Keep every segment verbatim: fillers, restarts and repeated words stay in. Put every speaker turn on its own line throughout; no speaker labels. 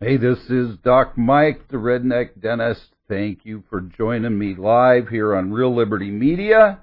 Hey, this is Doc Mike, the Redneck Dentist. Thank you for joining me live here on Real Liberty Media.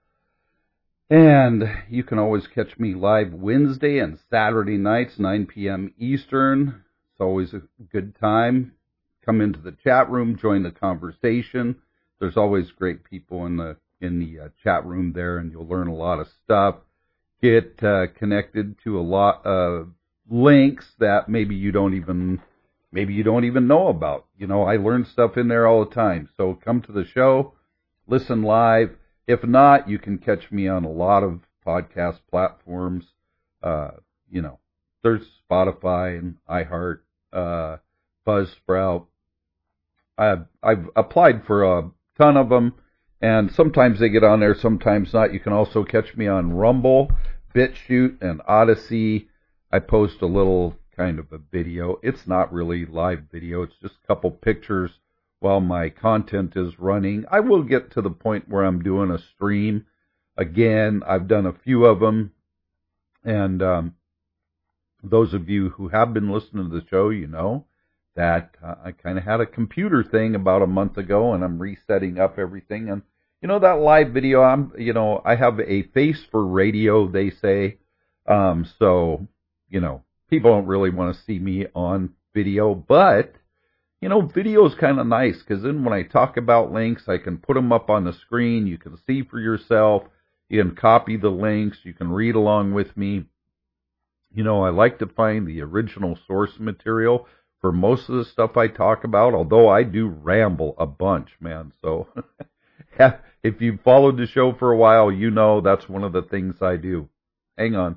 And you can always catch me live Wednesday and Saturday nights, nine p.m. Eastern. It's always a good time. Come into the chat room, join the conversation. There's always great people in the in the uh, chat room there, and you'll learn a lot of stuff. Get uh, connected to a lot of links that maybe you don't even maybe you don't even know about. You know, I learn stuff in there all the time. So come to the show, listen live. If not, you can catch me on a lot of podcast platforms. Uh, you know, there's Spotify and iHeart, uh, Buzzsprout. I've, I've applied for a ton of them, and sometimes they get on there, sometimes not. You can also catch me on Rumble, BitChute, and Odyssey. I post a little kind of a video. It's not really live video. It's just a couple pictures while my content is running. I will get to the point where I'm doing a stream. Again, I've done a few of them. And um, those of you who have been listening to the show, you know that uh, I kind of had a computer thing about a month ago, and I'm resetting up everything. And, you know, that live video, I'm, you know, I have a face for radio, they say. Um, so, you know, people don't really want to see me on video, but you know, video is kind of nice because then when I talk about links, I can put them up on the screen. You can see for yourself. You can copy the links. You can read along with me. You know, I like to find the original source material for most of the stuff I talk about, although I do ramble a bunch, man. So if you've followed the show for a while, you know that's one of the things I do. Hang on.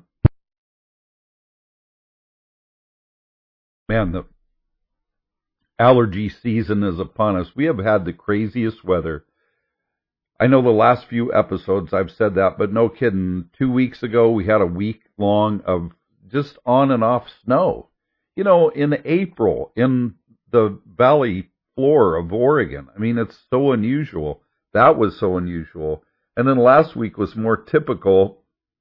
Man, the allergy season is upon us. We have had the craziest weather. I know the last few episodes I've said that, but no kidding. Two weeks ago, we had a week long of just on and off snow. You know, in April, in the valley floor of Oregon. I mean, it's so unusual. That was so unusual. And then last week was more typical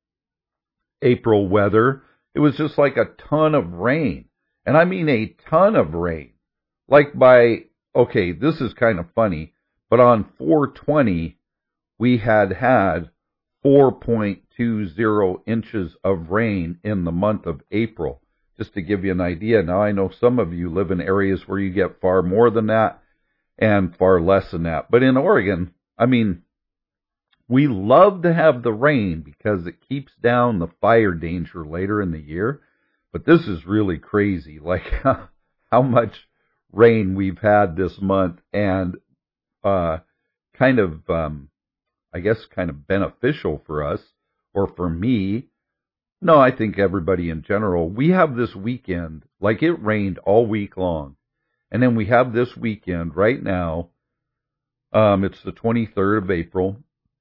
April weather. It was just like a ton of rain. And I mean a ton of rain. Like by, okay, this is kind of funny, but on four twenty, we had had four point two zero inches of rain in the month of April, just to give you an idea. Now, I know some of you live in areas where you get far more than that and far less than that. But in Oregon, I mean, we love to have the rain because it keeps down the fire danger later in the year. But this is really crazy, like how much rain we've had this month, and uh kind of um I guess kind of beneficial for us, or for me. No, I think everybody in general. We have this weekend, like it rained all week long, and then we have this weekend right now. Um it's the twenty-third of April,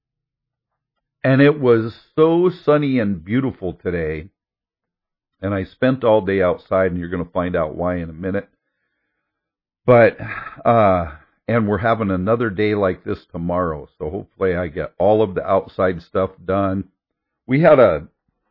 and it was so sunny and beautiful today, and I spent all day outside, and you're going to find out why in a minute. But, uh, and we're having another day like this tomorrow, so hopefully I get all of the outside stuff done. We had a,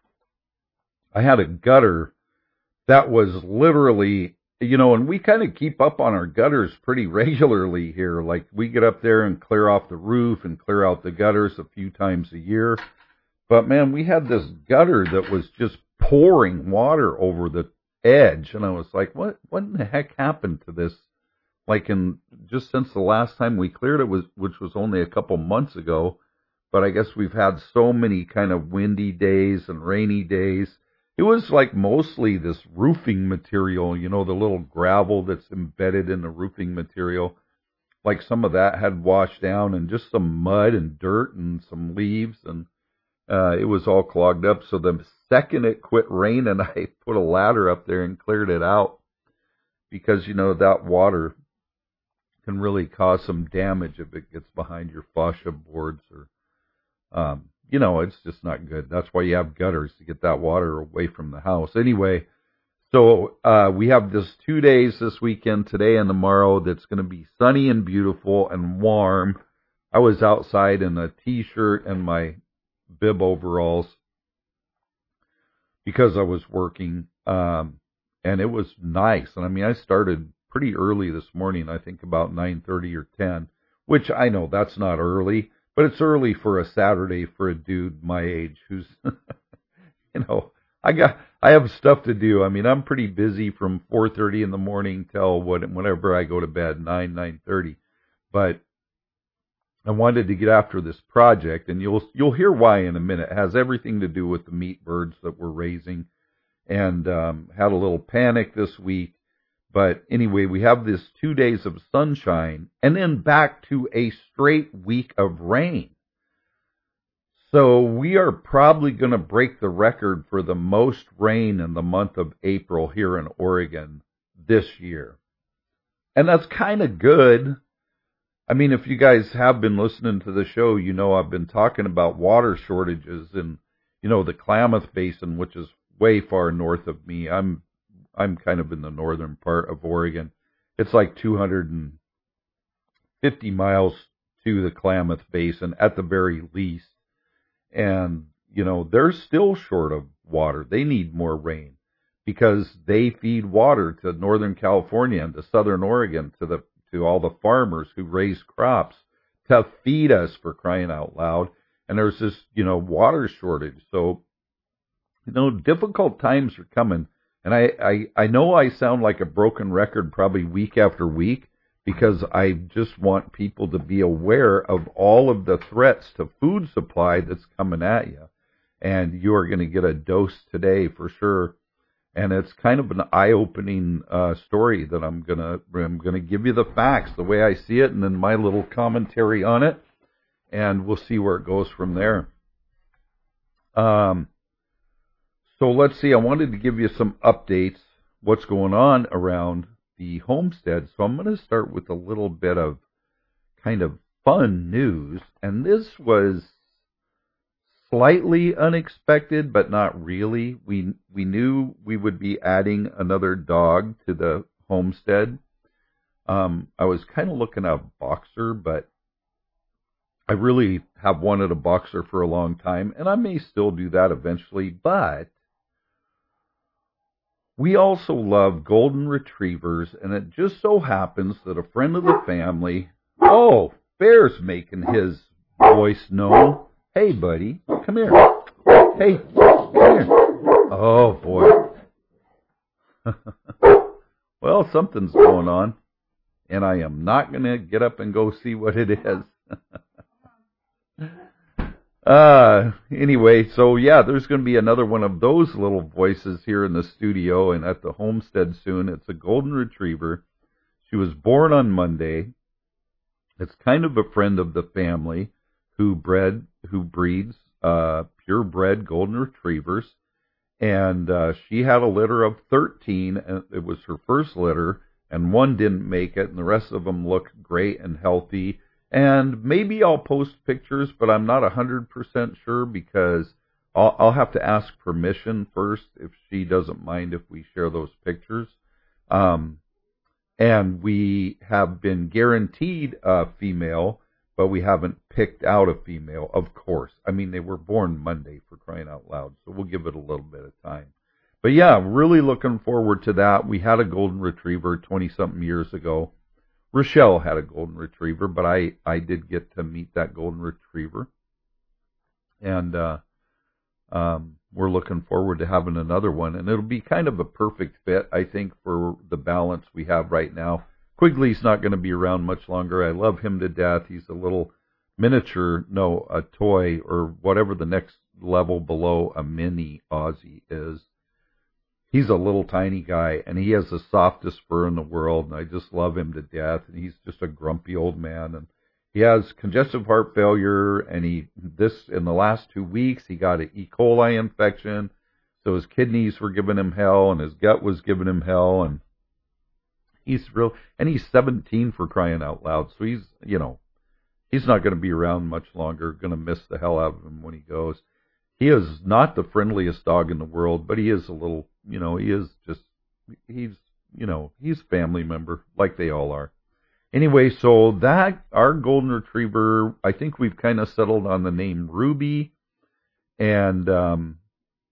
I had a gutter that was literally, you know, and we kind of keep up on our gutters pretty regularly here. Like, we get up there and clear off the roof and clear out the gutters a few times a year. But man, we had this gutter that was just pouring water over the edge, and I was like, what, what in the heck happened to this? Like in just since the last time we cleared it, was which was only a couple months ago, but I guess we've had so many kind of windy days and rainy days. It was like mostly this roofing material, you know, the little gravel that's embedded in the roofing material. Like some of that had washed down, and just some mud and dirt and some leaves, and uh, it was all clogged up. So the second it quit raining, I put a ladder up there and cleared it out, because, you know, that water can really cause some damage if it gets behind your fascia boards, or, um, you know, it's just not good. That's why you have gutters, to get that water away from the house. Anyway, so uh, we have this two days this weekend, today and tomorrow, that's going to be sunny and beautiful and warm. I was outside in a T-shirt and my bib overalls because I was working. Um, and it was nice. And I mean, I started pretty early this morning, I think about nine thirty or ten, which I know that's not early, but it's early for a Saturday for a dude my age who's, you know, I got, I have stuff to do. I mean, I'm pretty busy from four thirty in the morning till what, whenever I go to bed, nine, nine thirty. But I wanted to get after this project, and you'll, you'll hear why in a minute. It has everything to do with the meat birds that we're raising, and, um, had a little panic this week. But anyway, we have this two days of sunshine and then back to a straight week of rain. So we are probably going to break the record for the most rain in the month of April here in Oregon this year. And that's kind of good. I mean, if you guys have been listening to the show, you know I've been talking about water shortages in, you know, the Klamath Basin, which is way far north of me. I'm I'm kind of in the northern part of Oregon. It's like two hundred fifty miles to the Klamath Basin at the very least. And, you know, they're still short of water. They need more rain because they feed water to Northern California and to Southern Oregon, to the to all the farmers who raise crops to feed us, for crying out loud. And there's this, you know, water shortage. So, you know, difficult times are coming. And I, I, I know I sound like a broken record probably week after week, because I just want people to be aware of all of the threats to food supply that's coming at you. And you are going to get a dose today for sure. And it's kind of an eye-opening uh, story that I'm going to I'm going to give you the facts, the way I see it, and then my little commentary on it. And we'll see where it goes from there. Um, so let's see. I wanted to give you some updates, what's going on around the homestead. So I'm going to start with a little bit of kind of fun news. And this was slightly unexpected, but not really. We we knew we would be adding another dog to the homestead. Um, I was kind of looking at a boxer, but I really have wanted a boxer for a long time, and I may still do that eventually, but we also love golden retrievers, and it just so happens that a friend of the family, oh, Bear's making his voice known. Hey, buddy, come here. Hey, come here. Oh, boy. Well, something's going on, and I am not going to get up and go see what it is. Uh, anyway, so yeah, there's going to be another one of those little voices here in the studio and at the homestead soon. It's a golden retriever. She was born on Monday. It's kind of a friend of the family who bred, who breeds, uh, purebred golden retrievers. And, uh, she had a litter of thirteen, and it was her first litter, and one didn't make it, and the rest of them look great and healthy. And maybe I'll post pictures, but I'm not one hundred percent sure, because I'll, I'll have to ask permission first if she doesn't mind if we share those pictures. Um, and we have been guaranteed a female, but we haven't picked out a female, of course. I mean, they were born Monday, for crying out loud, so we'll give it a little bit of time. But yeah, really looking forward to that. We had a golden retriever twenty-something years ago. Rochelle had a golden retriever, but I, I did get to meet that golden retriever. And uh, um, we're looking forward to having another one. And it'll be kind of a perfect fit, I think, for the balance we have right now. Quigley's not going to be around much longer. I love him to death. He's a little miniature, no, a toy, or whatever the next level below a mini Aussie is. He's a little tiny guy, and he has the softest fur in the world, and I just love him to death. And he's just a grumpy old man, and he has congestive heart failure, and he this in the last two weeks he got an E. coli infection, so his kidneys were giving him hell, and his gut was giving him hell, and he's real, and he's seventeen, for crying out loud. So he's, you know, he's not going to be around much longer. Going to miss the hell out of him when he goes. He is not the friendliest dog in the world, but he is a little, you know, he is just, he's, you know, he's a family member, like they all are. Anyway, so that, our golden retriever, I think we've kind of settled on the name Ruby, and um,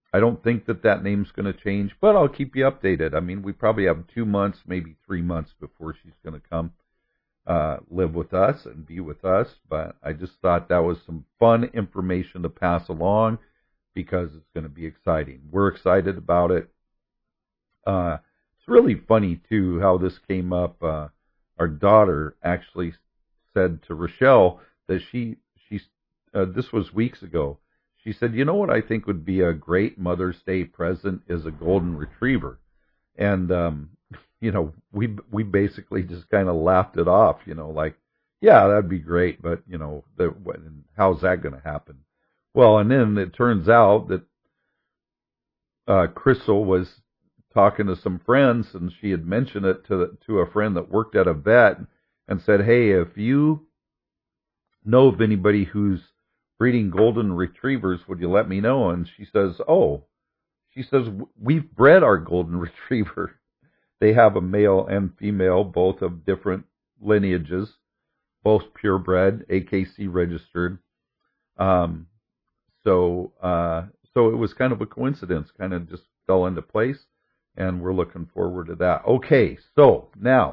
I don't think that that name's going to change, but I'll keep you updated. I mean, we probably have two months, maybe three months before she's going to come uh, live with us and be with us. But I just thought that was some fun information to pass along because it's going to be exciting. We're excited about it. Uh, it's really funny, too, how this came up. Uh, our daughter actually said to Rochelle that she, she uh, this was weeks ago, she said, you know what I think would be a great Mother's Day present is a golden retriever. And, um, you know, we we basically just kind of laughed it off, you know, like, yeah, that'd be great, but, you know, the, how's that going to happen? Well, and then it turns out that uh, Crystal was talking to some friends, and she had mentioned it to to a friend that worked at a vet and said, hey, if you know of anybody who's breeding golden retrievers, would you let me know? And she says, oh, she says, we've bred our golden retriever. They have a male and female, both of different lineages, both purebred, A K C registered. Um, so, uh, so it was kind of a coincidence, kind of just fell into place, and we're looking forward to that. Okay, so now,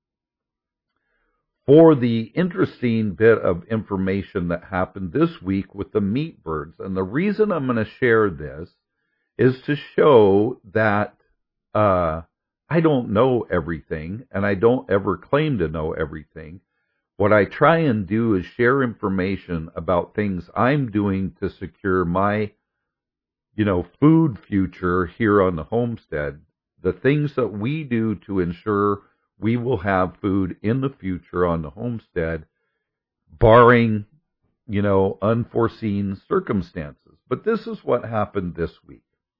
for the interesting bit of information that happened this week with the meat birds. And the reason I'm going to share this is to show that uh, I don't know everything, and I don't ever claim to know everything. What I try and do is share information about things I'm doing to secure my, you know, food future here on the homestead, the things that we do to ensure we will have food in the future on the homestead, barring, you know, unforeseen circumstances. But this is what happened this week.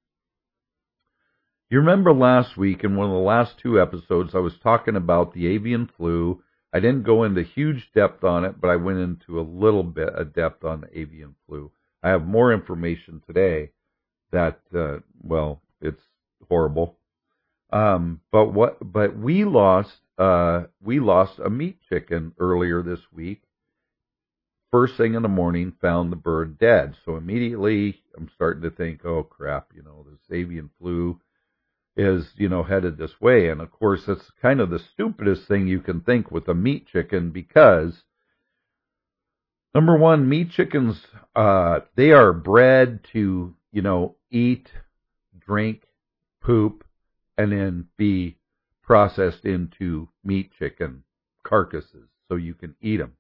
You remember last week in one of the last two episodes, I was talking about the avian flu. I didn't go into huge depth on it, but I went into a little bit of depth on the avian flu. I have more information today that, uh, well, it's horrible. Um, but what, but we lost, uh, we lost a meat chicken earlier this week. First thing in the morning, found the bird dead. So immediately I'm starting to think, oh crap, you know, this avian flu is, you know, headed this way. And of course, it's kind of the stupidest thing you can think with a meat chicken because, number one, meat chickens, uh, they are bred to, you know, eat, drink, poop, and then be processed into meat chicken carcasses so you can eat them.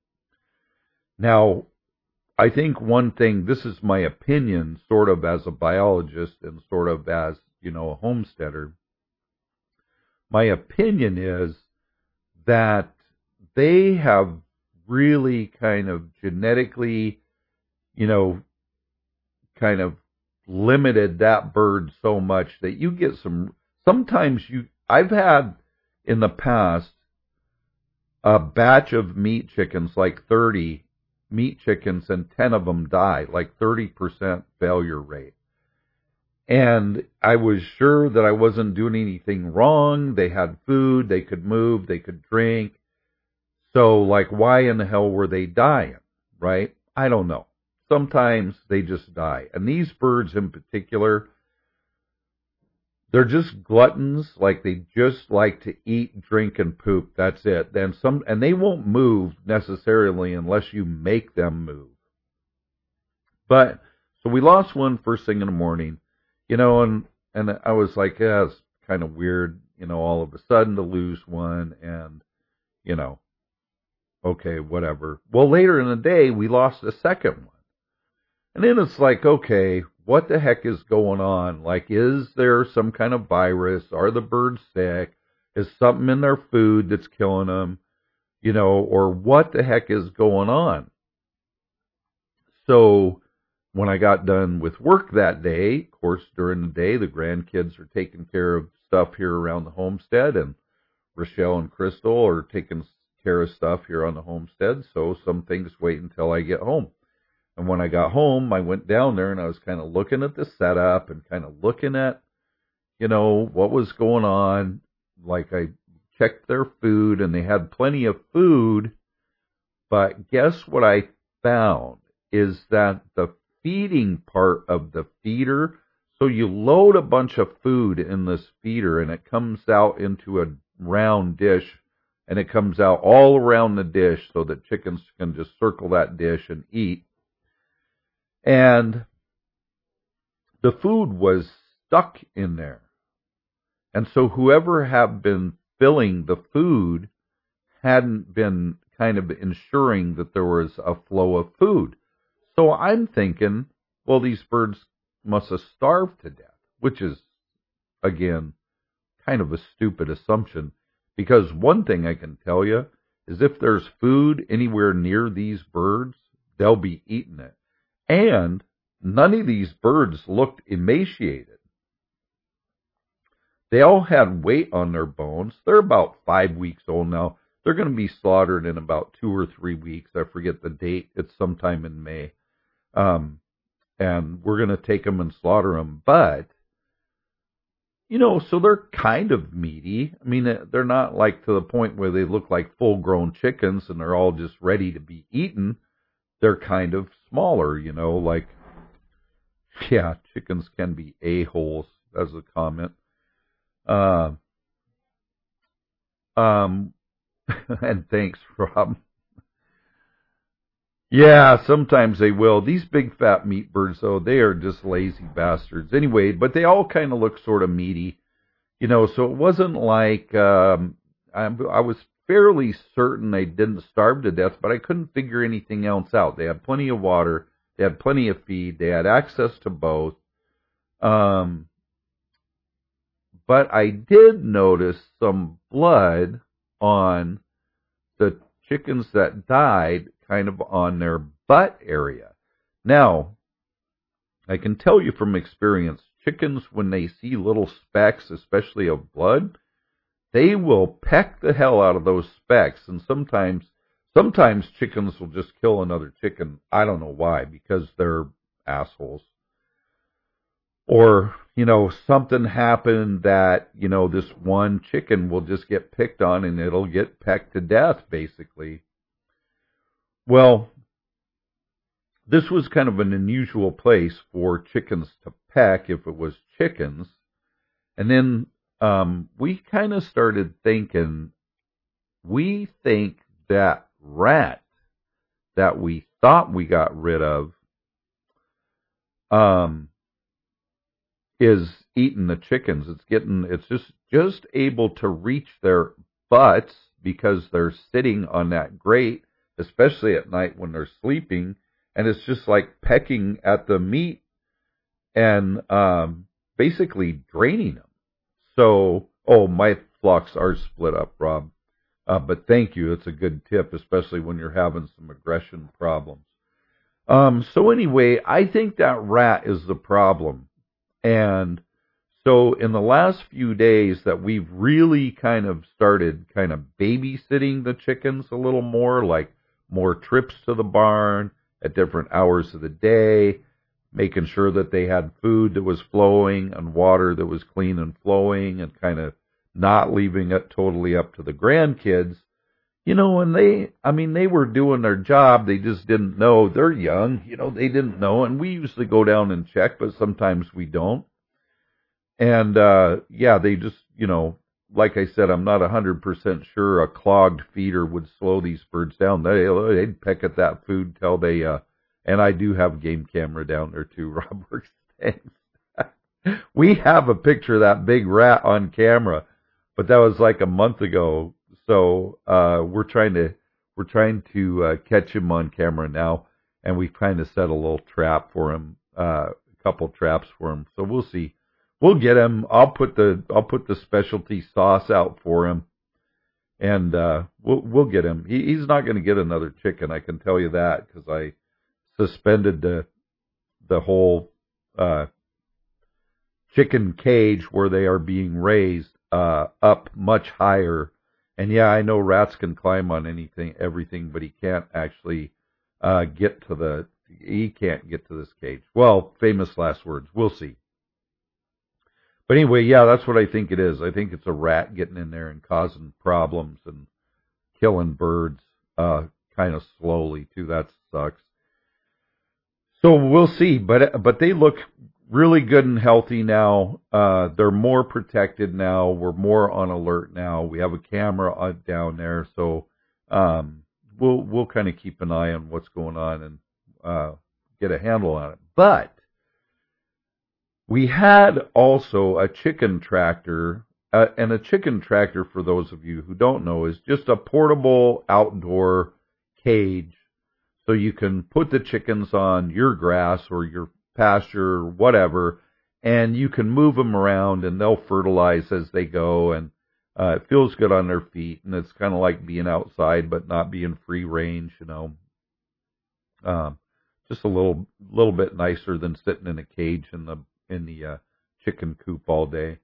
Now, I think one thing, this is my opinion, sort of as a biologist and sort of as, you know, a homesteader. My opinion is that they have really kind of genetically, you know, kind of limited that bird so much that you get some, sometimes you, I've had in the past a batch of meat chickens, like thirty meat chickens, and ten of them died, like thirty percent failure rate. And I was sure that I wasn't doing anything wrong. They had food, they could move, they could drink. So, like, why in the hell were they dying, right? I don't know. Sometimes they just die. And these birds in particular, they're just gluttons, like they just like to eat, drink, and poop. That's it. Then some, and they won't move necessarily unless you make them move. But, so we lost one first thing in the morning. You know, and, and I was like, yeah, it's kind of weird, you know, all of a sudden to lose one and, you know, okay, whatever. Well, later in the day, we lost a second one. And then it's like, okay, what the heck is going on? Like, is there some kind of virus? Are the birds sick? Is something in their food that's killing them? You know, or what the heck is going on? So, when I got done with work that day, of course, during the day, the grandkids are taking care of stuff here around the homestead, and Rochelle and Crystal are taking care of stuff here on the homestead, so some things wait until I get home. And when I got home, I went down there and I was kind of looking at the setup and kind of looking at, you know, what was going on. Like, I checked their food, and they had plenty of food, but guess what I found is that the feeding part of the feeder, So you load a bunch of food in this feeder, and it comes out into a round dish, and it comes out all around the dish so that chickens can just circle that dish and eat. And the food was stuck in there. And so whoever had been filling the food hadn't been kind of ensuring that there was a flow of food. So I'm thinking, well, these birds must have starved to death, which is, again, kind of a stupid assumption. Because one thing I can tell you is if there's food anywhere near these birds, they'll be eating it. And none of these birds looked emaciated. They all had weight on their bones. They're about five weeks old now. They're going to be slaughtered in about two or three weeks. I forget the date. It's sometime in May. Um, and we're going to take them and slaughter them. But, you know, so they're kind of meaty. I mean, they're not like to the point where they look like full-grown chickens and they're all just ready to be eaten. They're kind of smaller, you know, like, yeah, chickens can be a-holes, as a comment. Uh, um, and thanks, Rob. Yeah, sometimes they will. These big fat meat birds, though, they are just lazy bastards. Anyway, but they all kind of look sort of meaty, you know, so it wasn't like, um, I, I was fairly certain they didn't starve to death, but I couldn't figure anything else out. They had plenty of water, they had plenty of feed, they had access to both. Um, but I did notice some blood on the chickens that died, kind of on their butt area. Now, I can tell you from experience, chickens, when they see little specks, especially of blood, they will peck the hell out of those specks. And sometimes, sometimes chickens will just kill another chicken. I don't know why, because they're assholes. Or, you know, something happened that, you know, this one chicken will just get picked on and it'll get pecked to death, basically. Well, this was kind of an unusual place for chickens to peck if it was chickens. And then um, we kind of started thinking, we think that rat that we thought we got rid of um, is eating the chickens. It's getting, it's just, just able to reach their butts because they're sitting on that grate, especially at night when they're sleeping, and it's just like pecking at the meat and um, basically draining them. So, oh, my flocks are split up, Rob. Uh, but thank you. It's a good tip, especially when you're having some aggression problems. Um, so anyway, I think that rat is the problem. And so in the last few days that we've really kind of started kind of babysitting the chickens a little more, like more trips to the barn at different hours of the day, making sure that they had food that was flowing and water that was clean and flowing, and kind of not leaving it totally up to the grandkids. You know, and they, I mean, they were doing their job. They just didn't know. They're young, you know, they didn't know. And we usually go down and check, but sometimes we don't. And, uh, yeah, they just, you know, like I said, I'm not one hundred percent sure a clogged feeder would slow these birds down. They, they'd peck at that food till they, uh, and I do have game camera down there too, Robert. Thanks. We have a picture of that big rat on camera, but that was like a month ago. So, uh, we're trying to, we're trying to, uh, catch him on camera now, and we kind of set a little trap for him, uh, a couple traps for him. So we'll see. We'll get him. I'll put the, I'll put the specialty sauce out for him, and, uh, we'll, we'll get him. He, he's not going to get another chicken. I can tell you that, because I suspended the, the whole, uh, chicken cage where they are being raised, uh, up much higher. And yeah, I know rats can climb on anything, everything, but he can't actually, uh, get to the, he can't get to this cage. Well, famous last words. We'll see. But anyway, yeah, that's what I think it is. I think it's a rat getting in there and causing problems and killing birds, uh, kind of slowly too. That sucks. So we'll see, but, but they look really good and healthy now. Uh, they're more protected now. We're more on alert now. We have a camera down there, so um, we'll we'll kind of keep an eye on what's going on and uh, get a handle on it. But we had also a chicken tractor, uh, and a chicken tractor, for those of you who don't know, is just a portable outdoor cage, so you can put the chickens on your grass or your pasture or whatever, and you can move them around and they'll fertilize as they go, and uh, it feels good on their feet, and it's kind of like being outside but not being free range, you know. Um, just a little little bit nicer than sitting in a cage in the in the uh, chicken coop all day.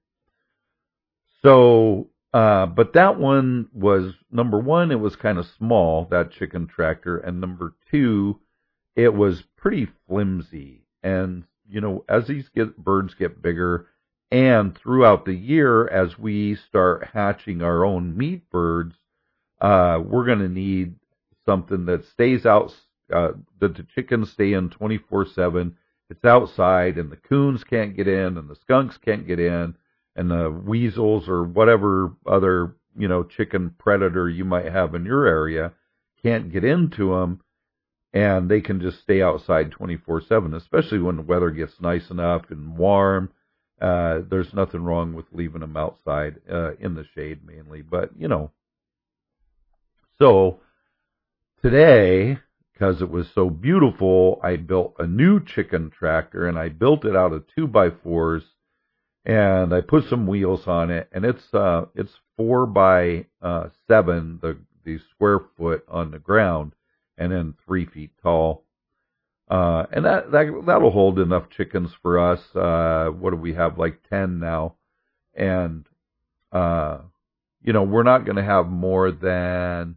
So, uh, but that one was, number one, it was kind of small, that chicken tractor, and number two, it was pretty flimsy. And, you know, as these get, birds get bigger, and throughout the year, as we start hatching our own meat birds, uh, we're going to need something that stays out, uh, that the chickens stay in twenty-four seven. It's outside, and the coons can't get in, and the skunks can't get in, and the weasels or whatever other, you know, chicken predator you might have in your area can't get into them, and they can just stay outside twenty-four seven, especially when the weather gets nice enough and warm. Uh, there's nothing wrong with leaving them outside, uh, in the shade mainly, but, you know. So, today, because it was so beautiful, I built a new chicken tractor, and I built it out of two by fours, and I put some wheels on it, and it's uh it's four by uh seven, the the square foot on the ground, and then three feet tall. Uh, and that that that'll hold enough chickens for us. Uh, what do we have? Like ten now, and uh, you know, we're not going to have more than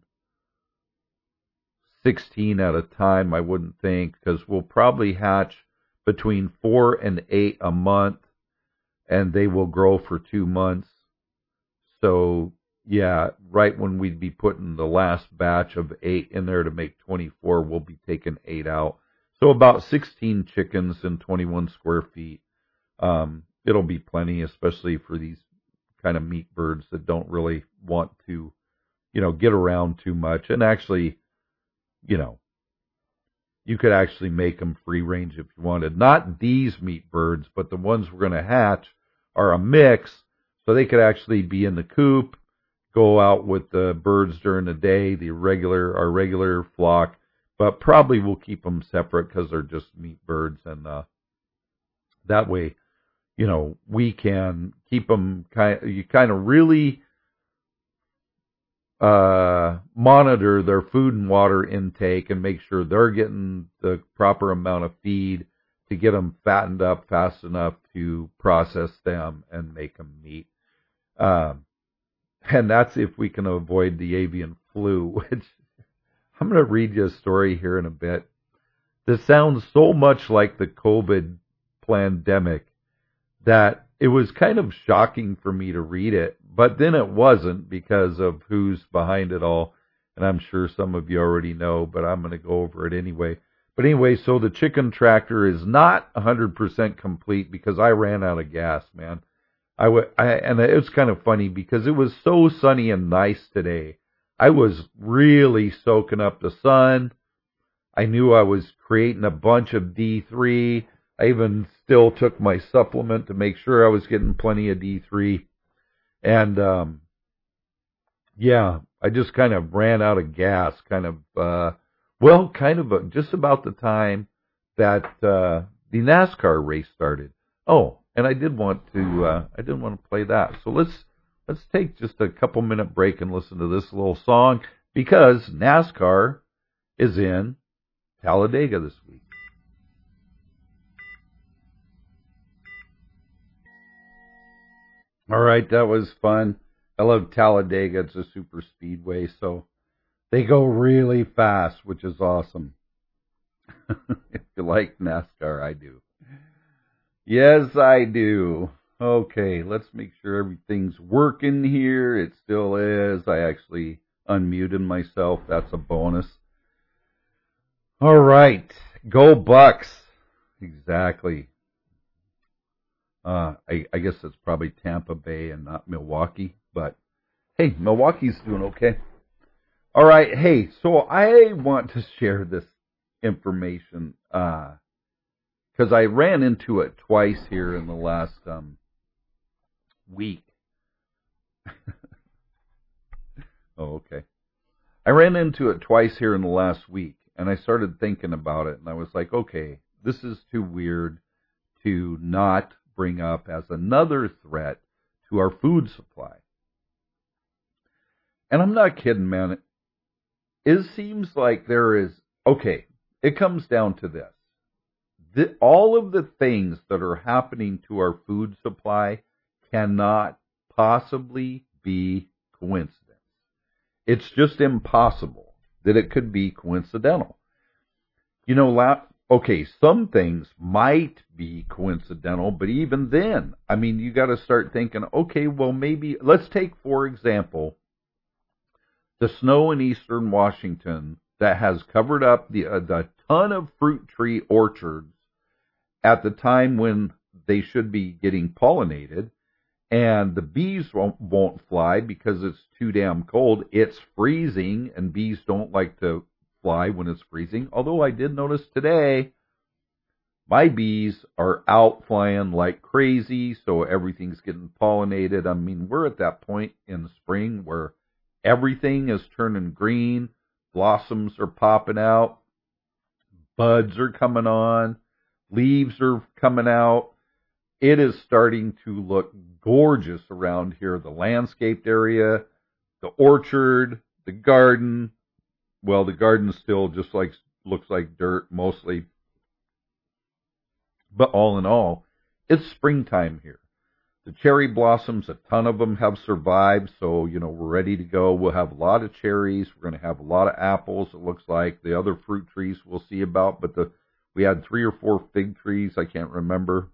sixteen at a time, I wouldn't think, because we'll probably hatch between four and eight a month, and they will grow for two months. So, yeah, right when we'd be putting the last batch of eight in there to make twenty-four, we'll be taking eight out. So about sixteen chickens in twenty-one square feet. Um, it'll be plenty, especially for these kind of meat birds that don't really want to, you know, get around too much. And actually, you know, you could actually make them free range if you wanted. Not these meat birds, but the ones we're going to hatch are a mix, so they could actually be in the coop, go out with the birds during the day, the regular, our regular flock, but probably we'll keep them separate because they're just meat birds, and uh, that way, you know, we can keep them kind of, you kind of really uh, monitor their food and water intake and make sure they're getting the proper amount of feed to get them fattened up fast enough to process them and make them meat. Um, and that's if we can avoid the avian flu, which I'm going to read you a story here in a bit. This sounds so much like the COVID pandemic that it was kind of shocking for me to read it, but then it wasn't because of who's behind it all. And I'm sure some of you already know, but I'm going to go over it anyway. But anyway, so the chicken tractor is not one hundred percent complete because I ran out of gas, man. I, w- I and it was kind of funny because it was so sunny and nice today. I was really soaking up the sun. I knew I was creating a bunch of D three. I even still took my supplement to make sure I was getting plenty of D three. And, um, yeah, I just kind of ran out of gas, kind of, uh, well, kind of a, just about the time that, uh, the NASCAR race started. Oh, and I did want to, uh, I did want to play that. So let's, let's take just a couple minute break and listen to this little song because NASCAR is in Talladega this week. All right, that was fun. I love Talladega. It's a super speedway, so they go really fast, which is awesome. If you like NASCAR, I do. Yes, I do. Okay, let's make sure everything's working here. It still is. I actually unmuted myself. That's a bonus. All right, go Bucks. Exactly. Uh, I, I guess it's probably Tampa Bay and not Milwaukee, but hey, Milwaukee's doing okay. All right, hey, so I want to share this information because uh, I ran into it twice here in the last um, week. Oh, okay. I ran into it twice here in the last week, and I started thinking about it, and I was like, okay, this is too weird to not bring up as another threat to our food supply. And I'm not kidding, man. It seems like there is, okay, it comes down to this. The, all of the things that are happening to our food supply cannot possibly be coincidence. It's just impossible that it could be coincidental. You know, la- okay, some things might be coincidental, but even then, I mean, you got to start thinking, okay, well, maybe, let's take, for example, the snow in eastern Washington that has covered up the, uh, the ton of fruit tree orchards at the time when they should be getting pollinated, and the bees won't, won't fly because it's too damn cold. It's freezing, and bees don't like to fly when it's freezing. Although I did notice today, my bees are out flying like crazy, so everything's getting pollinated. I mean, we're at that point in the spring where everything is turning green, blossoms are popping out, buds are coming on, leaves are coming out. It is starting to look gorgeous around here. The landscaped area, the orchard, the garden. Well, the garden still just like looks like dirt mostly. But all in all, it's springtime here. The cherry blossoms, a ton of them have survived, so, you know, we're ready to go. We'll have a lot of cherries. We're going to have a lot of apples, it looks like. The other fruit trees we'll see about, but the we had three or four fig trees, I can't remember.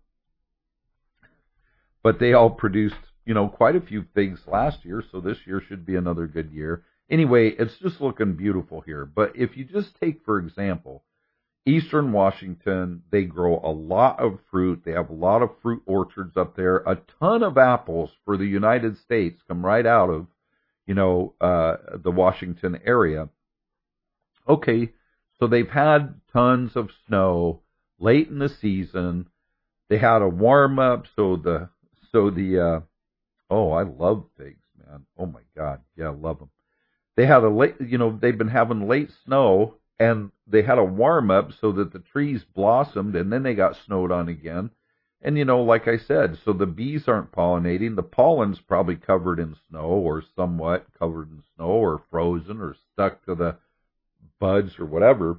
But they all produced, you know, quite a few figs last year, so this year should be another good year. Anyway, it's just looking beautiful here. But if you just take, for example, eastern Washington, they grow a lot of fruit. They have a lot of fruit orchards up there. A ton of apples for the United States come right out of, you know, uh, the Washington area. Okay, so they've had tons of snow late in the season. They had a warm up, so the so the uh, oh, I love figs, man. Oh my God, yeah, I love them. They had a late, you know, they've been having late snow. And they had a warm-up so that the trees blossomed, and then they got snowed on again. And, you know, like I said, so the bees aren't pollinating. The pollen's probably covered in snow or somewhat covered in snow or frozen or stuck to the buds or whatever.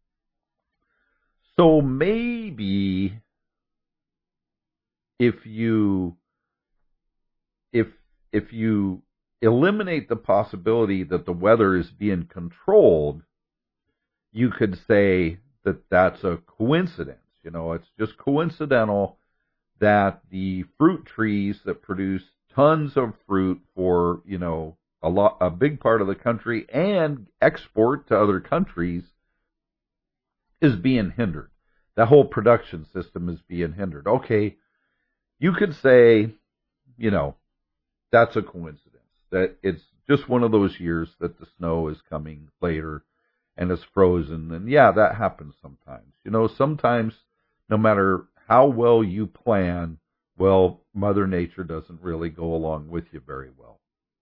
So maybe if you if if you eliminate the possibility that the weather is being controlled, you could say that that's a coincidence. You know, it's just coincidental that the fruit trees that produce tons of fruit for, you know, a lot, a big part of the country and export to other countries is being hindered. The whole production system is being hindered. Okay, you could say, you know, that's a coincidence. That it's just one of those years that the snow is coming later and it's frozen. And yeah, that happens sometimes. You know, sometimes no matter how well you plan, well, Mother Nature doesn't really go along with you very well.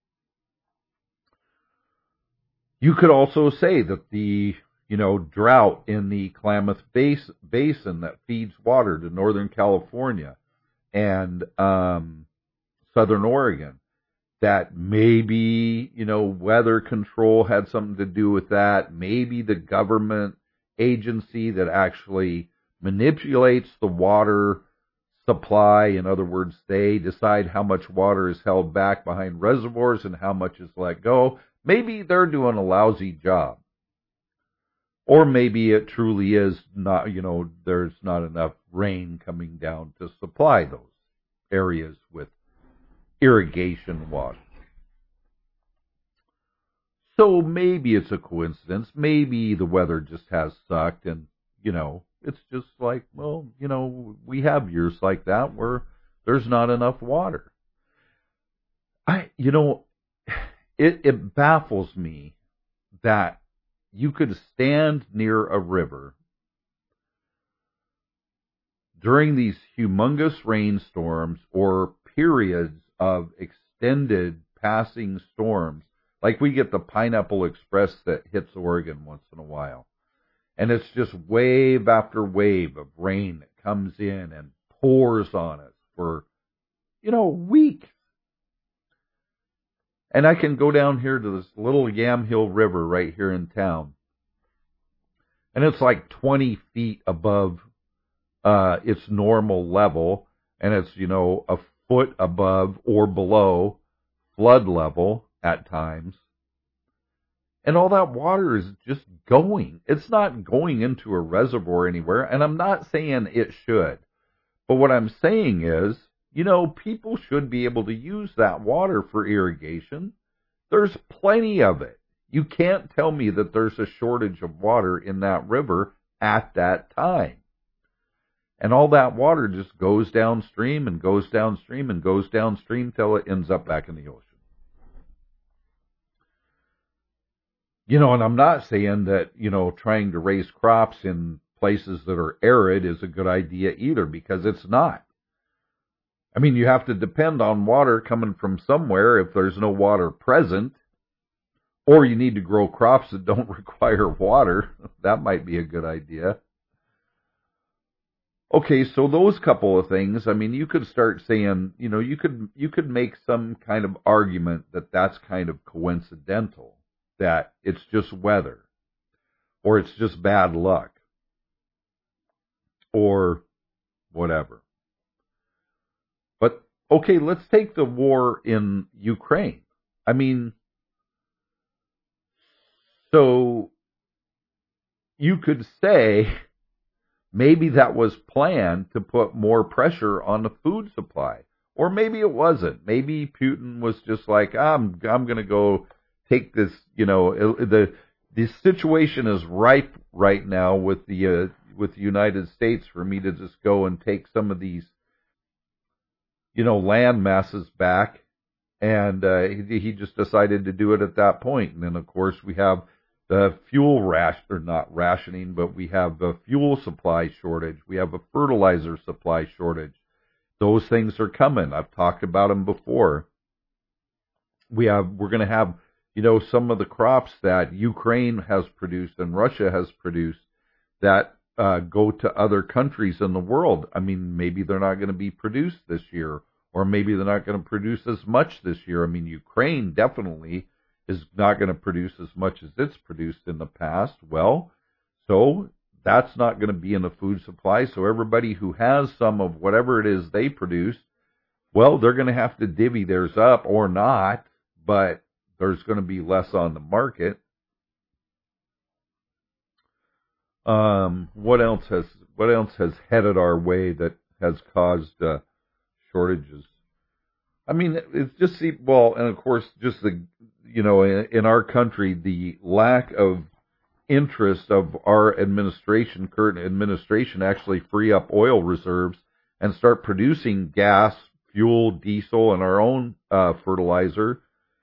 You could also say that the, you know, drought in the Klamath Basin that feeds water to Northern California and um, Southern Oregon, that maybe, you know, weather control had something to do with that. Maybe the government agency that actually manipulates the water supply, in other words, they decide how much water is held back behind reservoirs and how much is let go. Maybe they're doing a lousy job. Or maybe it truly is not, you know, there's not enough rain coming down to supply those areas with irrigation water. So maybe it's a coincidence. Maybe the weather just has sucked and, you know, it's just like, well, you know, we have years like that where There's not enough water. I, you know, it, it baffles me that you could stand near a river during these humongous rainstorms or periods of extended passing storms, like we get the Pineapple Express that hits Oregon once in a while. And it's just wave after wave of rain that comes in and pours on us for, you know, weeks. And I can go down here to this little Yamhill River right here in town. And it's like twenty feet above uh, its normal level. And it's, you know, a foot above or below flood level at times. And all that water is just going. It's not going into a reservoir anywhere. And I'm not saying it should. But what I'm saying is, you know, people should be able to use that water for irrigation. There's plenty of it. You can't tell me that there's a shortage of water in that river at that time. And all that water just goes downstream and goes downstream and goes downstream till it ends up back in the ocean. You know, and I'm not saying that, you know, trying to raise crops in places that are arid is a good idea either, because it's not. I mean, you have to depend on water coming from somewhere if there's no water present, or you need to grow crops that don't require water. That might be a good idea. Okay, so those couple of things, I mean, you could start saying, you know, you could you could make some kind of argument that that's kind of coincidental, that it's just weather, or it's just bad luck, or whatever. But, okay, let's take the war in Ukraine. I mean, so you could say maybe that was planned to put more pressure on the food supply. Or maybe it wasn't. Maybe Putin was just like, I'm I'm going to go take this, you know, the the situation is ripe right now with the uh, with the United States for me to just go and take some of these, you know, land masses back, and uh, he, he just decided to do it at that point. And then, of course, we have the fuel ration, or not rationing, but we have a fuel supply shortage. We have a fertilizer supply shortage. Those things are coming. I've talked about them before. We have, we're going to have, you know, some of the crops that Ukraine has produced and Russia has produced that Uh, go to other countries in the world. I mean, maybe they're not going to be produced this year, or maybe they're not going to produce as much this year. I mean, Ukraine definitely is not going to produce as much as it's produced in the past. Well, so that's not going to be in the food supply. So everybody who has some of whatever it is they produce, well, they're going to have to divvy theirs up or not, but there's going to be less on the market. Um, what else has what else has headed our way that has caused uh, shortages? I mean, it's just the, well, and of course, just the, you know, in, in our country, the lack of interest of our administration, current administration, actually free up oil reserves and start producing gas, fuel, diesel, and our own uh, fertilizer.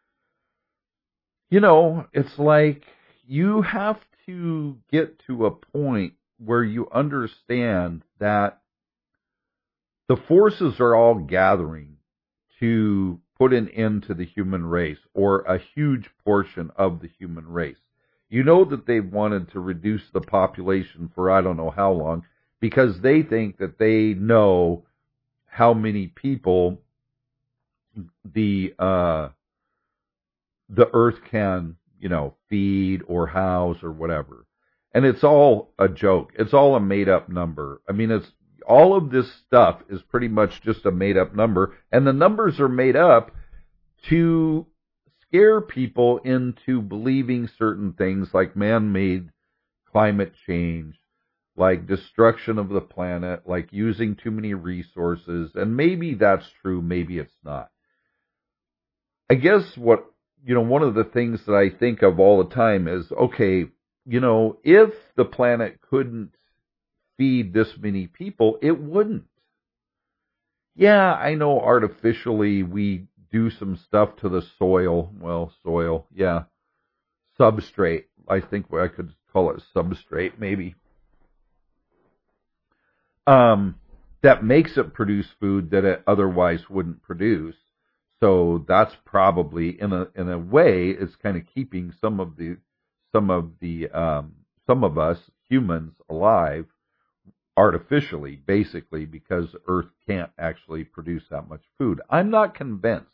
You know, it's like you have to get to a point where you understand that the forces are all gathering to put an end to the human race, or a huge portion of the human race. You know that they've wanted to reduce the population for I don't know how long, because they think that they know how many people the uh, the earth can, you know, feed or house or whatever. And it's all a joke. It's all a made-up number. I mean, it's all of this stuff is pretty much just a made-up number, and the numbers are made up to scare people into believing certain things like man-made climate change, like destruction of the planet, like using too many resources, and maybe that's true, maybe it's not. I guess what You know, one of the things that I think of all the time is, okay, you know, if the planet couldn't feed this many people, it wouldn't. yeah, I know artificially we do some stuff to the soil. Well, soil, yeah. Substrate. I think I could call it substrate, maybe. Um, that makes it produce food that it otherwise wouldn't produce. So that's probably in a in a way it's kind of keeping some of the some of the um, some of us humans alive artificially, basically, because Earth can't actually produce that much food. I'm not convinced.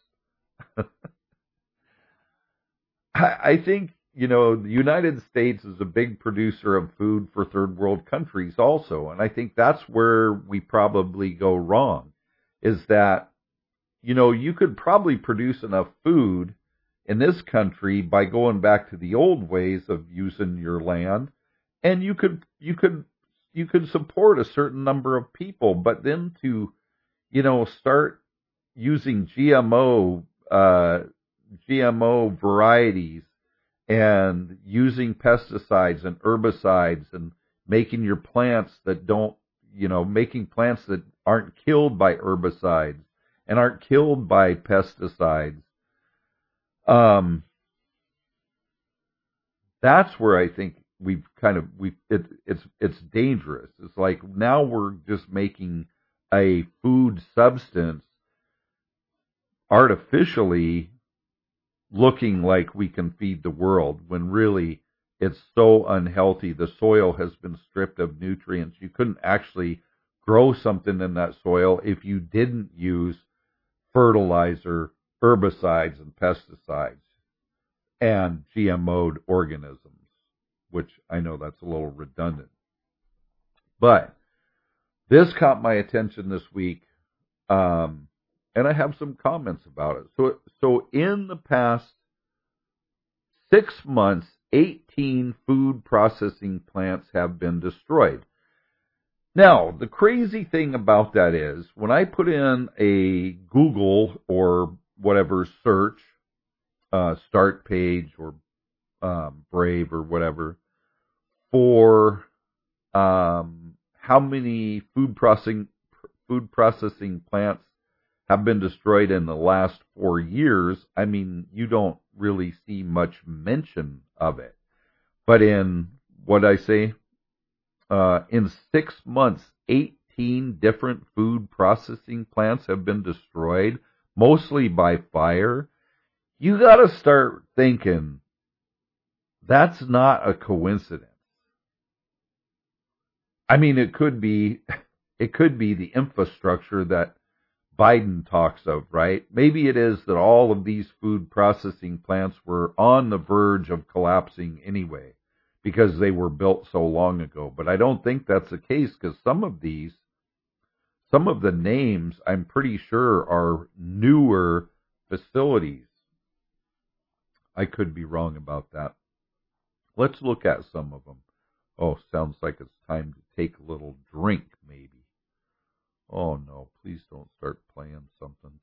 I, I think, you know, the United States is a big producer of food for third world countries also, and I think that's where we probably go wrong, is that, you know, you could probably produce enough food in this country by going back to the old ways of using your land, and you could you could you could support a certain number of people, but then to, you know, start using G M O uh, G M O varieties and using pesticides and herbicides and making your plants that don't, you know, making plants that aren't killed by herbicides and aren't killed by pesticides. Um, that's where I think we've kind of we it, it's it's dangerous. It's like now we're just making a food substance artificially looking like we can feed the world when really it's so unhealthy. The soil has been stripped of nutrients. You couldn't actually grow something in that soil if you didn't use fertilizer, herbicides, and pesticides, and G M O'd organisms, which I know that's a little redundant. But this caught my attention this week, um, and I have some comments about it. So, so in the past six months, eighteen food processing plants have been destroyed. Now, the crazy thing about that is, when I put in a Google or whatever search, uh, start page or um, Brave or whatever, for um, how many food processing food processing plants have been destroyed in the last four years, I mean, you don't really see much mention of it. But in, what I say, uh, in six months, eighteen different food processing plants have been destroyed, mostly by fire. You gotta start thinking, that's not a coincidence. I mean, it could be, it could be the infrastructure that Biden talks of, right? Maybe it is that all of these food processing plants were on the verge of collapsing anyway because they were built so long ago. But I don't think that's the case, because some of these, some of the names, I'm pretty sure, are newer facilities. I could be wrong about that. Let's look at some of them. Oh, sounds like it's time to take a little drink, maybe. Oh no, please don't start playing something.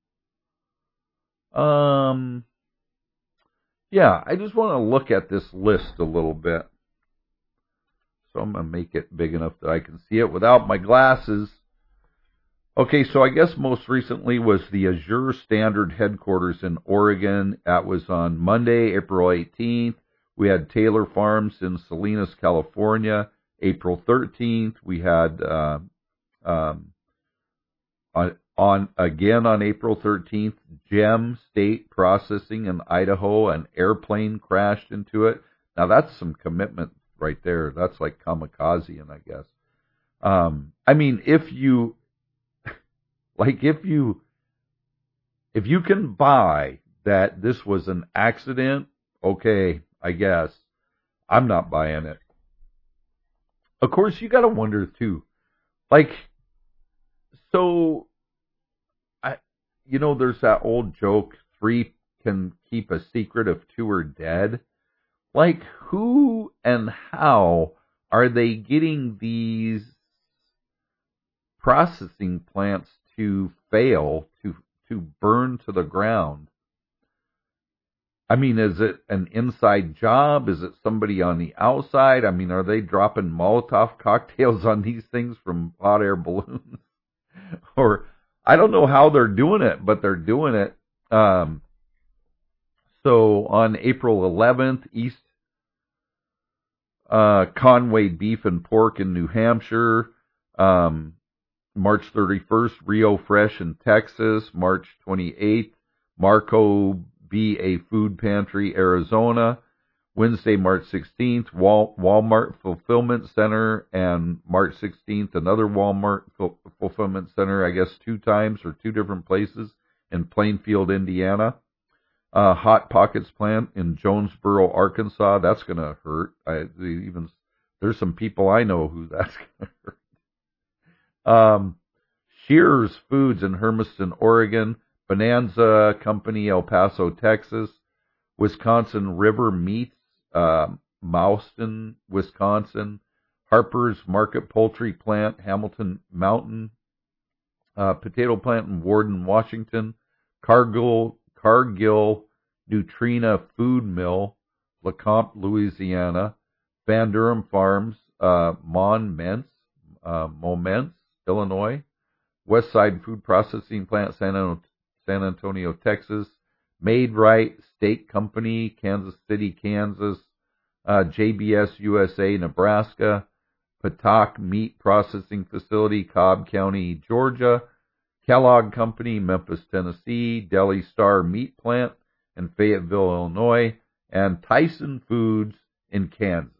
Um, yeah, I just want to look at this list a little bit. So I'm going to make it big enough that I can see it without my glasses. Okay, so I guess most recently was the Azure Standard headquarters in Oregon. That was on Monday, April eighteenth. We had Taylor Farms in Salinas, California. April thirteenth, we had uh, um, on, on again on April thirteenth, Gem State Processing in Idaho. An airplane crashed into it. Now that's some commitment right there. That's like kamikaze, I guess. Um, I mean, if you like, if you if you can buy that this was an accident, okay, I guess. I'm not buying it. Of course, you got to wonder too, like, so, I, you know, there's that old joke: three can keep a secret if two are dead. Like, who and how are they getting these processing plants to fail, to to burn to the ground? I mean, is it an inside job? Is it somebody on the outside? I mean, are they dropping Molotov cocktails on these things from hot air balloons? Or I don't know how they're doing it, but they're doing it. Um, so on April eleventh, East uh, Conway Beef and Pork in New Hampshire. Um, March thirty-first, Rio Fresh in Texas. March twenty-eighth, Marco B. A Food Pantry, Arizona. Wednesday, March sixteenth, Wal- Walmart Fulfillment Center, and March sixteenth, another Walmart Ful- Fulfillment Center, I guess two times or two different places in Plainfield, Indiana. Uh, Hot Pockets plant in Jonesboro, Arkansas. That's going to hurt. I even there's some people I know who that's going to hurt. Um, Shearer's Foods in Hermiston, Oregon. Bonanza Company, El Paso, Texas. Wisconsin River Meats, uh, Mauston, Wisconsin. Harper's Market Poultry Plant, Hamilton Mountain. Uh, potato plant in Warden, Washington. Cargill, Cargill Nutrina Food Mill, LeCompte, Louisiana. Van Durham Farms, uh, Mon Mentz, uh, Moments, Illinois. Westside Food Processing Plant, San, San Antonio, Texas. Made Right Steak Company, Kansas City, Kansas. Uh, J B S U S A, Nebraska. Patak Meat Processing Facility, Cobb County, Georgia. Kellogg Company, Memphis, Tennessee. Deli Star Meat Plant in Fayetteville, Illinois. And Tyson Foods in Kansas.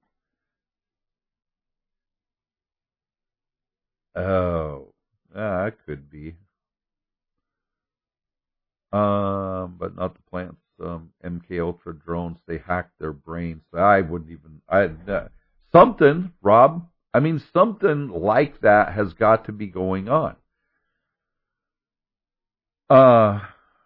Oh, ah, that could be. Um, but not the plants. Um, M K Ultra drones, they hacked their brains. I wouldn't even, I, uh, something, Rob, I mean, something like that has got to be going on. Uh,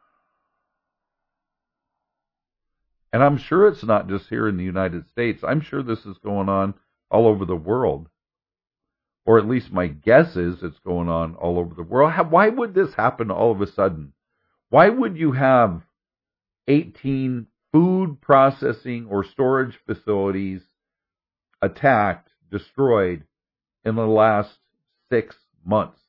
and I'm sure it's not just here in the United States. I'm sure this is going on all over the world. Or at least my guess is it's going on all over the world. Why would this happen all of a sudden? Why would you have eighteen food processing or storage facilities attacked, destroyed in the last six months?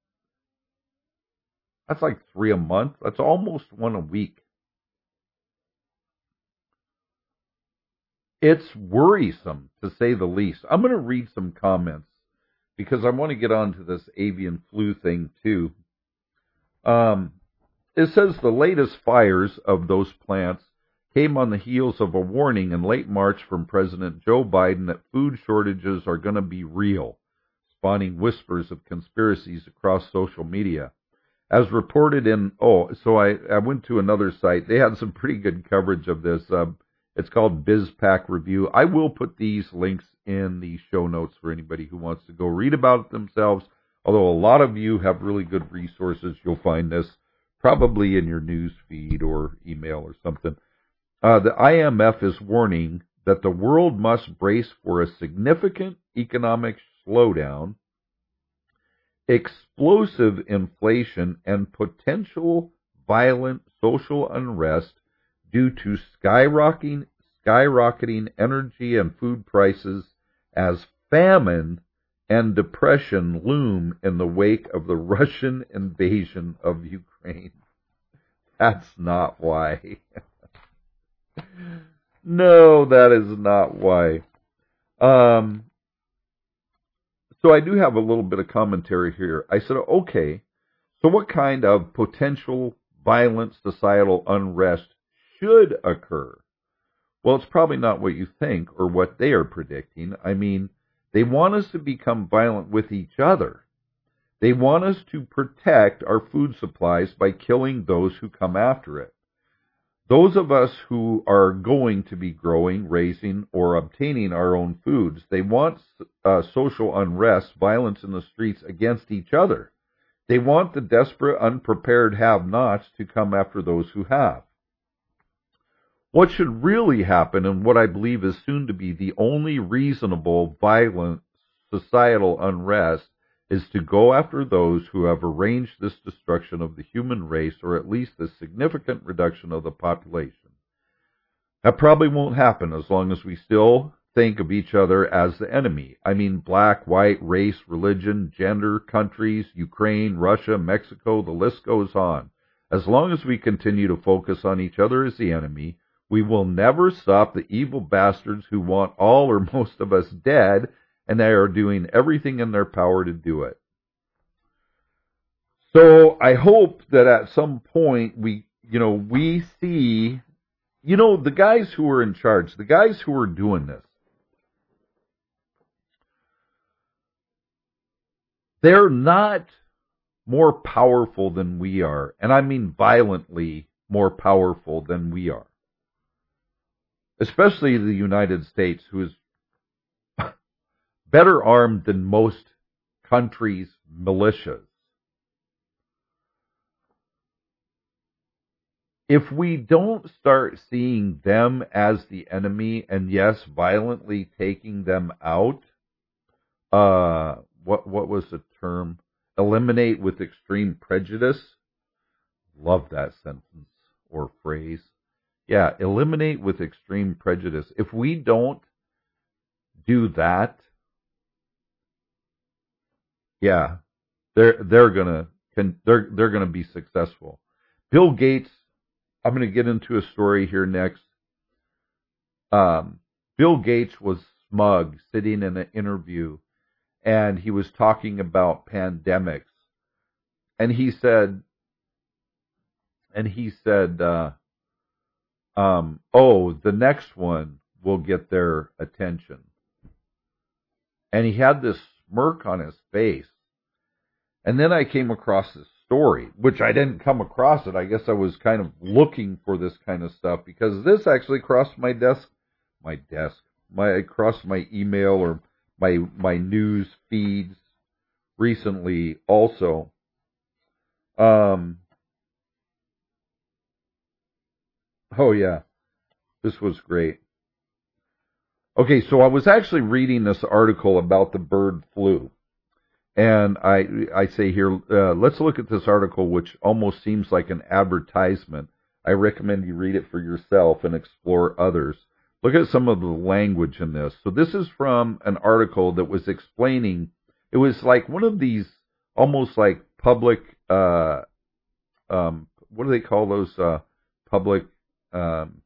That's like three a month. That's almost one a week. It's worrisome, to say the least. I'm going to read some comments because I want to get on to this avian flu thing too. Um, it says the latest fires of those plants came on the heels of a warning in late March from President Joe Biden that food shortages are going to be real, spawning whispers of conspiracies across social media. As reported in, oh, so I, I went to another site. They had some pretty good coverage of this. Uh, it's called BizPac Review. I will put these links in the show notes for anybody who wants to go read about it themselves. Although a lot of you have really good resources, you'll find this probably in your news feed or email or something. Uh, the I M F is warning that the world must brace for a significant economic slowdown, explosive inflation, and potential violent social unrest due to skyrocketing, skyrocketing energy and food prices as famine and depression loom in the wake of the Russian invasion of Ukraine. That's not why. No, that is not why. Um, so I do have a little bit of commentary here. I said, okay, so what kind of potential violent societal unrest should occur? Well, it's probably not what you think or what they are predicting. I mean, they want us to become violent with each other. They want us to protect our food supplies by killing those who come after it. Those of us who are going to be growing, raising, or obtaining our own foods, they want uh, social unrest, violence in the streets against each other. They want the desperate, unprepared have-nots to come after those who have. What should really happen, and what I believe is soon to be the only reasonable, violent societal unrest, is to go after those who have arranged this destruction of the human race, or at least a significant reduction of the population. That probably won't happen as long as we still think of each other as the enemy. I mean, black, white, race, religion, gender, countries, Ukraine, Russia, Mexico, the list goes on. As long as we continue to focus on each other as the enemy, we will never stop the evil bastards who want all or most of us dead, and they are doing everything in their power to do it. So I hope that at some point we, you know, we see, you know, the guys who are in charge, the guys who are doing this, they're not more powerful than we are, and I mean violently more powerful than we are. Especially the United States, who is better armed than most countries' militias. If we don't start seeing them as the enemy and, yes, violently taking them out, uh, what what was the term? Eliminate with extreme prejudice. Love that sentence or phrase. Yeah, eliminate with extreme prejudice. If we don't do that, yeah, they're they're gonna they're they're gonna be successful. Bill Gates. I'm going to get into a story here next. Um, Bill Gates was smug, sitting in an interview, and he was talking about pandemics, and he said, and he said, uh, um, "Oh, the next one will get their attention," and he had this smirk on his face. And then I came across this story, which I didn't come across it. I guess I was kind of looking for this kind of stuff because this actually crossed my desk, my desk, my crossed my email or my my news feeds recently also. Um. Oh yeah, this was great. Okay, so I was actually reading this article about the bird flu. And I I say here, uh, let's look at this article, which almost seems like an advertisement. I recommend you read it for yourself and explore others. Look at some of the language in this. So this is from an article that was explaining, it was like one of these almost like public, uh, um, what do they call those, uh, public, um,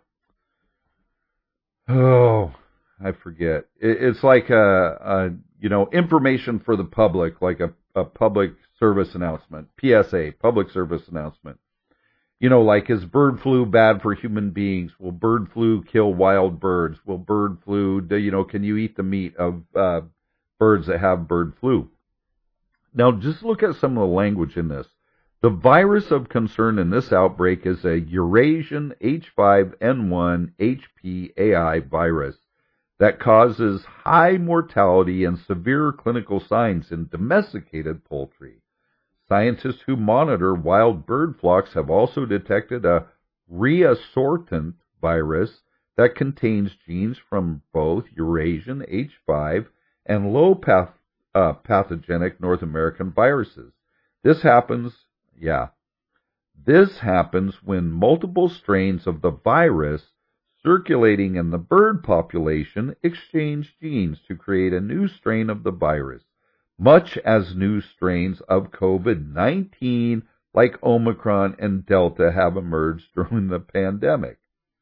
oh, I forget. It, it's like a, a you know, information for the public, like a, a public service announcement, P S A, public service announcement. You know, like, is bird flu bad for human beings? Will bird flu kill wild birds? Will bird flu, do, you know, can you eat the meat of uh, birds that have bird flu? Now, just look at some of the language in this. The virus of concern in this outbreak is a Eurasian H five N one H P A I virus that causes high mortality and severe clinical signs in domesticated poultry. Scientists who monitor wild bird flocks have also detected a reassortant virus that contains genes from both Eurasian H five and low path, uh, pathogenic North American viruses. This happens, yeah, this happens when multiple strains of the virus circulating in the bird population exchange genes to create a new strain of the virus, much as new strains of COVID nineteen like Omicron and Delta have emerged during the pandemic.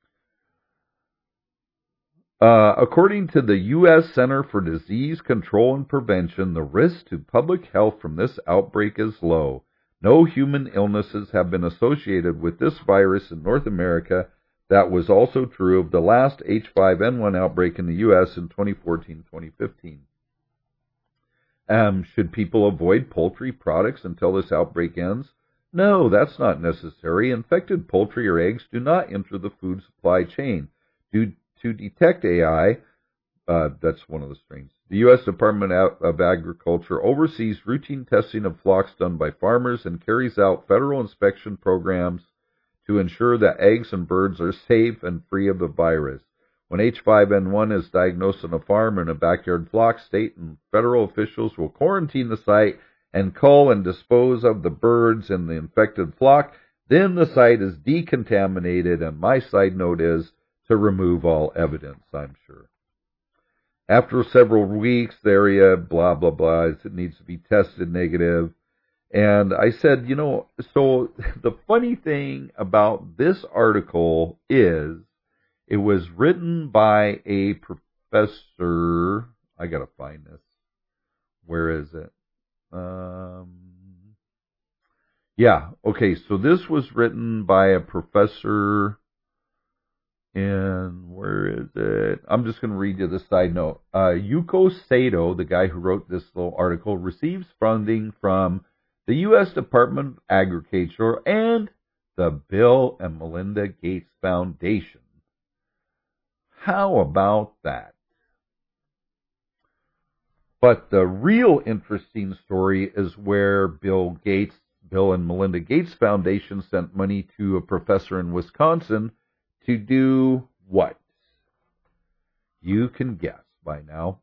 Uh, according to the U S Center for Disease Control and Prevention, the risk to public health from this outbreak is low. No human illnesses have been associated with this virus in North America. That was also true of the last H five N one outbreak in the U S in twenty fourteen twenty fifteen. Um, should people avoid poultry products until this outbreak ends? No, that's not necessary. Infected poultry or eggs do not enter the food supply chain. Due to detect A I, uh, that's one of the strains. The U S Department of Agriculture oversees routine testing of flocks done by farmers and carries out federal inspection programs to ensure that eggs and birds are safe and free of the virus. When H five N one is diagnosed on a farm or in a backyard flock, state and federal officials will quarantine the site and cull and dispose of the birds in the infected flock. Then the site is decontaminated, and my side note is to remove all evidence, I'm sure. After several weeks, the area, blah, blah, blah, it needs to be tested negative. And I said, you know, so the funny thing about this article is it was written by a professor. I gotta find this. Where is it? Um, yeah, okay, so this was written by a professor in, where is it? I'm just going to read you the side note. Uh, Yuko Sato, the guy who wrote this little article, receives funding from the U S Department of Agriculture and the Bill and Melinda Gates Foundation. How about that? But the real interesting story is where Bill Gates, Bill and Melinda Gates Foundation sent money to a professor in Wisconsin to do what? You can guess by now.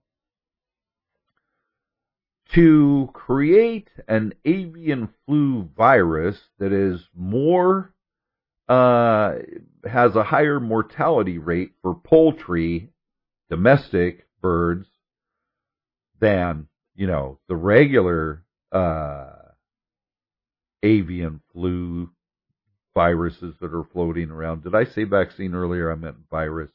To create an avian flu virus that is more, uh, has a higher mortality rate for poultry, domestic birds, than, you know, the regular uh, avian flu viruses that are floating around. Did I say vaccine earlier? I meant virus.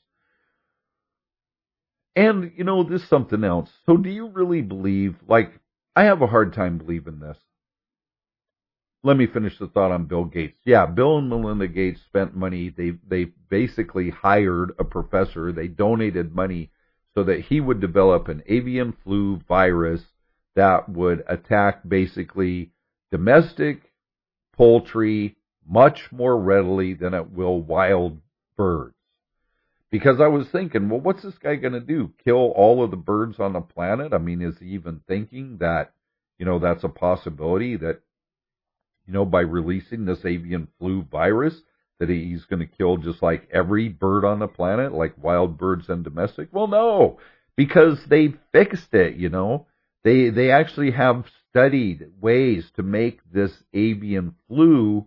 And, you know, there's something else. So do you really believe, like, I have a hard time believing this. Let me finish the thought on Bill Gates. Yeah, Bill and Melinda Gates spent money. They, they basically hired a professor. They donated money so that he would develop an avian flu virus that would attack basically domestic poultry much more readily than it will wild birds. Because I was thinking, well, what's this guy going to do? Kill all of the birds on the planet? I mean, is he even thinking that, you know, that's a possibility that, you know, by releasing this avian flu virus, that he's going to kill just like every bird on the planet, like wild birds and domestic? Well, no, because they fixed it, you know. They they actually have studied ways to make this avian flu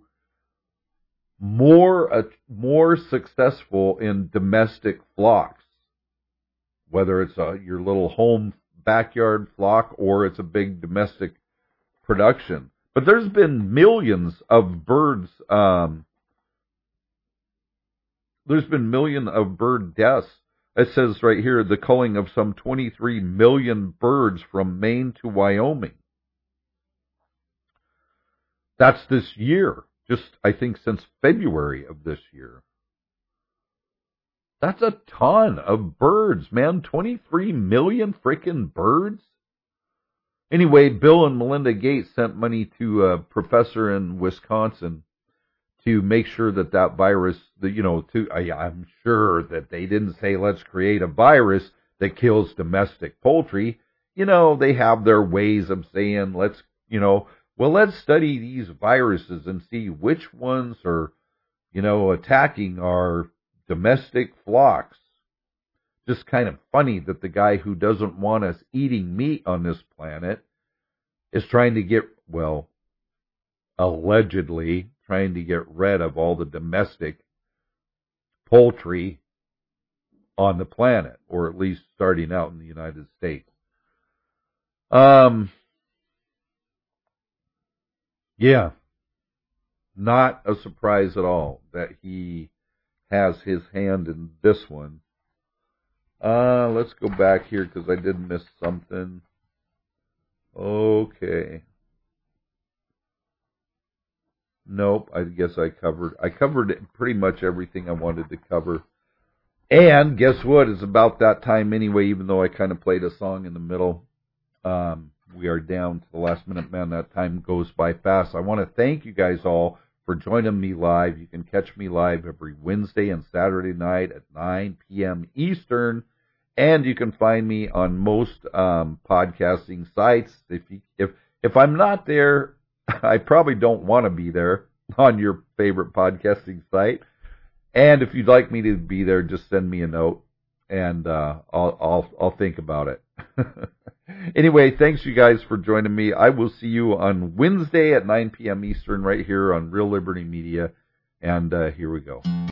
more uh, more successful in domestic flocks, whether it's a, your little home backyard flock or it's a big domestic production. But there's been millions of birds. Um, there's been millions of bird deaths. It says right here the culling of some twenty-three million birds from Maine to Wyoming. That's this year. Just, I think, since February of this year. That's a ton of birds, man. twenty-three million freaking birds? Anyway, Bill and Melinda Gates sent money to a professor in Wisconsin to make sure that that virus, that, you know, to, I, I'm sure that they didn't say, let's create a virus that kills domestic poultry. You know, they have their ways of saying, let's, you know, well, let's study these viruses and see which ones are, you know, attacking our domestic flocks. Just kind of funny that the guy who doesn't want us eating meat on this planet is trying to get, well, allegedly trying to get rid of all the domestic poultry on the planet, or at least starting out in the United States. Um, yeah, not a surprise at all that he has his hand in this one. Uh, let's go back here because I did miss something. Okay. Nope, I guess I covered, I covered pretty much everything I wanted to cover. And guess what? It's about that time anyway, even though I kind of played a song in the middle. Um, we are down to the last minute, man. That time goes by fast. I want to thank you guys all for joining me live. You can catch me live every Wednesday and Saturday night at nine p.m. Eastern. And you can find me on most um, podcasting sites. If you, if if I'm not there, I probably don't want to be there on your favorite podcasting site. And if you'd like me to be there, just send me a note, and uh, I'll I'll I'll think about it. Anyway, thanks you guys for joining me. I will see you on Wednesday at nine p.m. Eastern right here on Real Liberty Media. And uh, here we go.